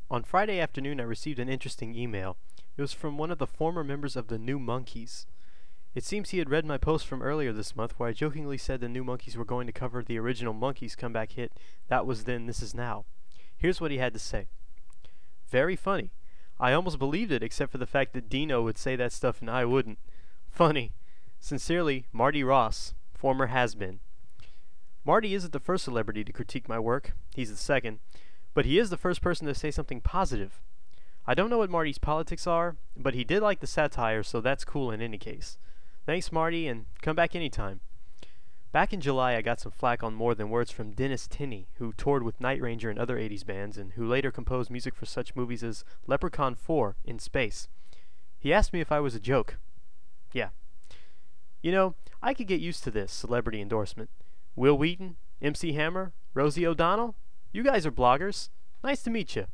On Friday afternoon I received an interesting email. It was from one of the former members of the New Monkees. It seems he had read my post from earlier this month where I jokingly said the New Monkees were going to cover the original Monkees comeback hit That Was Then, This Is Now. Here's what he had to say. Very funny. I almost believed it except for the fact that Dino would say that stuff and I wouldn't. Funny. Sincerely, Marty Ross, former has-been. Marty isn't the first celebrity to critique my work. He's the second. But he is the first person to say something positive. I don't know what Marty's politics are, but he did like the satire, so that's cool in any case. Thanks, Marty, and come back anytime. Back in July, I got some flack on More Than Words from Dennis Tinney, who toured with Night Ranger and other 80s bands, and who later composed music for such movies as Leprechaun 4 in Space. He asked me if I was a joke. Yeah. You know, I could get used to this celebrity endorsement. Will Wheaton, MC Hammer, Rosie O'Donnell? You guys are bloggers. Nice to meet you.